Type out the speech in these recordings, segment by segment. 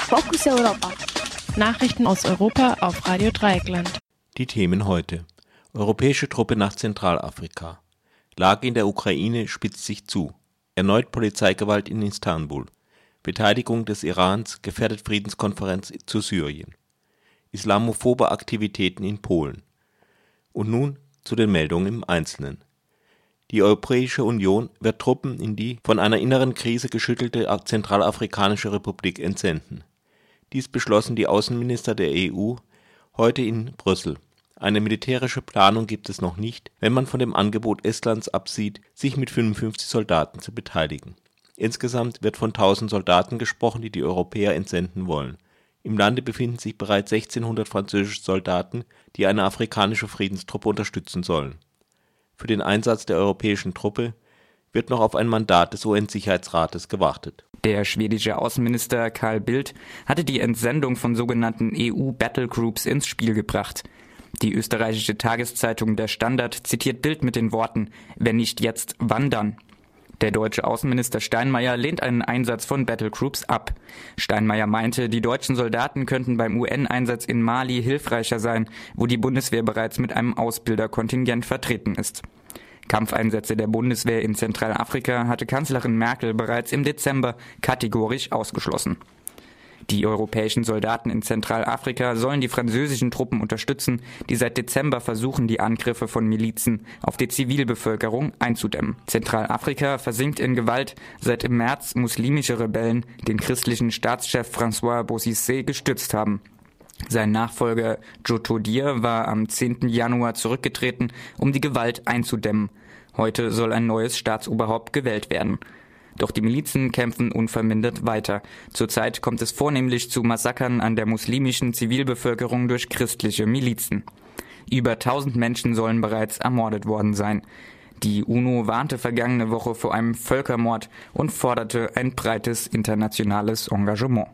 Fokus Europa. Nachrichten aus Europa auf Radio Dreieckland. Die Themen heute. Europäische Truppe nach Zentralafrika. Lage in der Ukraine spitzt sich zu. Erneut Polizeigewalt in Istanbul. Beteiligung des Irans gefährdet Friedenskonferenz zu Syrien. Islamophobe Aktivitäten in Polen. Und nun zu den Meldungen im Einzelnen. Die Europäische Union wird Truppen in die von einer inneren Krise geschüttelte Zentralafrikanische Republik entsenden. Dies beschlossen die Außenminister der EU heute in Brüssel. Eine militärische Planung gibt es noch nicht, wenn man von dem Angebot Estlands absieht, sich mit 55 Soldaten zu beteiligen. Insgesamt wird von 1000 Soldaten gesprochen, die die Europäer entsenden wollen. Im Lande befinden sich bereits 1600 französische Soldaten, die eine afrikanische Friedenstruppe unterstützen sollen. Für den Einsatz der europäischen Truppe wird noch auf ein Mandat des UN-Sicherheitsrates gewartet. Der schwedische Außenminister Carl Bildt hatte die Entsendung von sogenannten EU-Battlegroups ins Spiel gebracht. Die österreichische Tageszeitung Der Standard zitiert Bildt mit den Worten: „Wenn nicht jetzt, wann dann?" Der deutsche Außenminister Steinmeier lehnt einen Einsatz von Battlegroups ab. Steinmeier meinte, die deutschen Soldaten könnten beim UN-Einsatz in Mali hilfreicher sein, wo die Bundeswehr bereits mit einem Ausbilderkontingent vertreten ist. Kampfeinsätze der Bundeswehr in Zentralafrika hatte Kanzlerin Merkel bereits im Dezember kategorisch ausgeschlossen. Die europäischen Soldaten in Zentralafrika sollen die französischen Truppen unterstützen, die seit Dezember versuchen, die Angriffe von Milizen auf die Zivilbevölkerung einzudämmen. Zentralafrika versinkt in Gewalt, seit im März muslimische Rebellen den christlichen Staatschef François Bozizé gestützt haben. Sein Nachfolger Jotodir war am 10. Januar zurückgetreten, um die Gewalt einzudämmen. Heute soll ein neues Staatsoberhaupt gewählt werden. Doch die Milizen kämpfen unvermindert weiter. Zurzeit kommt es vornehmlich zu Massakern an der muslimischen Zivilbevölkerung durch christliche Milizen. Über 1000 Menschen sollen bereits ermordet worden sein. Die UNO warnte vergangene Woche vor einem Völkermord und forderte ein breites internationales Engagement.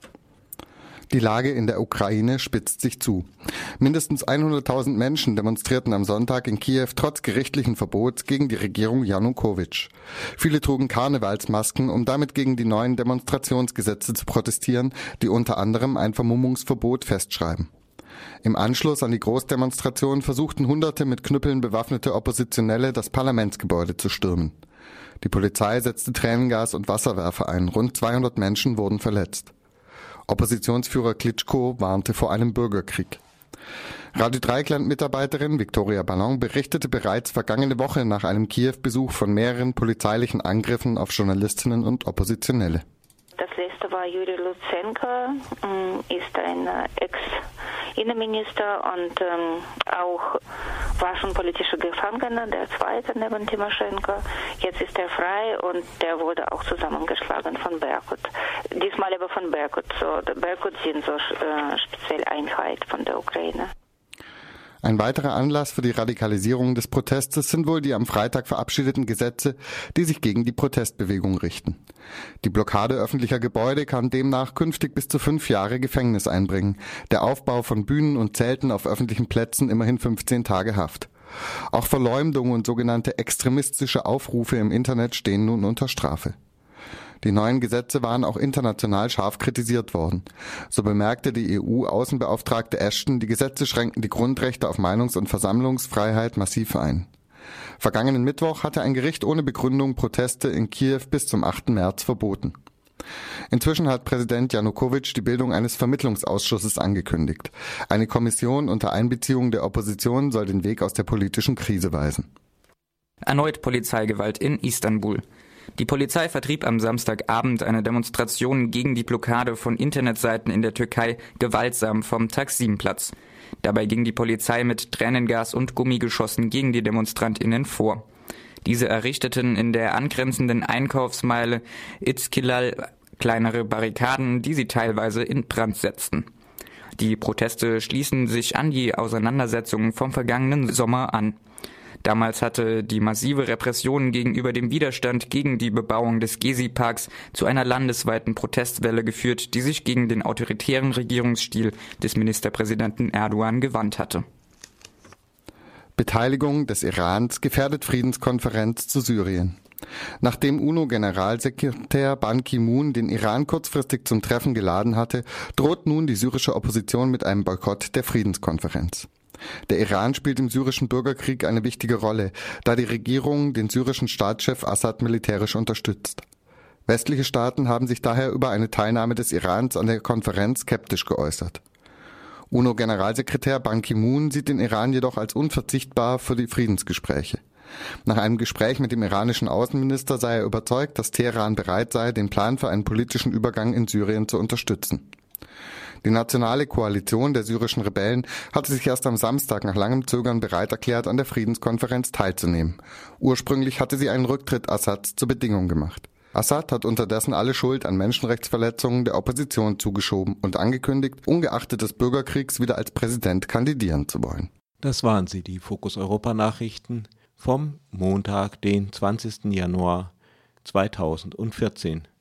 Die Lage in der Ukraine spitzt sich zu. Mindestens 100.000 Menschen demonstrierten am Sonntag in Kiew trotz gerichtlichen Verbots gegen die Regierung Janukowitsch. Viele trugen Karnevalsmasken, um damit gegen die neuen Demonstrationsgesetze zu protestieren, die unter anderem ein Vermummungsverbot festschreiben. Im Anschluss an die Großdemonstration versuchten Hunderte mit Knüppeln bewaffnete Oppositionelle, das Parlamentsgebäude zu stürmen. Die Polizei setzte Tränengas und Wasserwerfer ein. Rund 200 Menschen wurden verletzt. Oppositionsführer Klitschko warnte vor einem Bürgerkrieg. Radio Dreieckland-Mitarbeiterin Viktoria Ballon berichtete bereits vergangene Woche nach einem Kiew-Besuch von mehreren polizeilichen Angriffen auf Journalistinnen und Oppositionelle. Das letzte war Juri Lutsenko, ist ein Ex-Innenminister und auch war schon politischer Gefangener, der zweite neben Timoschenko. Jetzt ist er frei und der wurde auch zusammengeschlagen von Berkut. Diesmal aber von Berkut. Berkut sind so spezielle Einheit von der Ukraine. Ein weiterer Anlass für die Radikalisierung des Protestes sind wohl die am Freitag verabschiedeten Gesetze, die sich gegen die Protestbewegung richten. Die Blockade öffentlicher Gebäude kann demnach künftig bis zu 5 Jahre Gefängnis einbringen, der Aufbau von Bühnen und Zelten auf öffentlichen Plätzen immerhin 15 Tage Haft. Auch Verleumdung und sogenannte extremistische Aufrufe im Internet stehen nun unter Strafe. Die neuen Gesetze waren auch international scharf kritisiert worden. So bemerkte die EU-Außenbeauftragte Ashton, die Gesetze schränken die Grundrechte auf Meinungs- und Versammlungsfreiheit massiv ein. Vergangenen Mittwoch hatte ein Gericht ohne Begründung Proteste in Kiew bis zum 8. März verboten. Inzwischen hat Präsident Janukowitsch die Bildung eines Vermittlungsausschusses angekündigt. Eine Kommission unter Einbeziehung der Opposition soll den Weg aus der politischen Krise weisen. Erneut Polizeigewalt in Istanbul. Die Polizei vertrieb am Samstagabend eine Demonstration gegen die Blockade von Internetseiten in der Türkei gewaltsam vom Taksimplatz. Dabei ging die Polizei mit Tränengas und Gummigeschossen gegen die DemonstrantInnen vor. Diese errichteten in der angrenzenden Einkaufsmeile Istiklal kleinere Barrikaden, die sie teilweise in Brand setzten. Die Proteste schließen sich an die Auseinandersetzungen vom vergangenen Sommer an. Damals hatte die massive Repression gegenüber dem Widerstand gegen die Bebauung des Gezi-Parks zu einer landesweiten Protestwelle geführt, die sich gegen den autoritären Regierungsstil des Ministerpräsidenten Erdogan gewandt hatte. Beteiligung des Irans gefährdet Friedenskonferenz zu Syrien. Nachdem UNO-Generalsekretär Ban Ki-moon den Iran kurzfristig zum Treffen geladen hatte, droht nun die syrische Opposition mit einem Boykott der Friedenskonferenz. Der Iran spielt im syrischen Bürgerkrieg eine wichtige Rolle, da die Regierung den syrischen Staatschef Assad militärisch unterstützt. Westliche Staaten haben sich daher über eine Teilnahme des Irans an der Konferenz skeptisch geäußert. UNO-Generalsekretär Ban Ki-moon sieht den Iran jedoch als unverzichtbar für die Friedensgespräche. Nach einem Gespräch mit dem iranischen Außenminister sei er überzeugt, dass Teheran bereit sei, den Plan für einen politischen Übergang in Syrien zu unterstützen. Die nationale Koalition der syrischen Rebellen hatte sich erst am Samstag nach langem Zögern bereit erklärt, an der Friedenskonferenz teilzunehmen. Ursprünglich hatte sie einen Rücktritt Assads zur Bedingung gemacht. Assad hat unterdessen alle Schuld an Menschenrechtsverletzungen der Opposition zugeschoben und angekündigt, ungeachtet des Bürgerkriegs wieder als Präsident kandidieren zu wollen. Das waren sie, die Fokus Europa Nachrichten vom Montag, den 20. Januar 2014.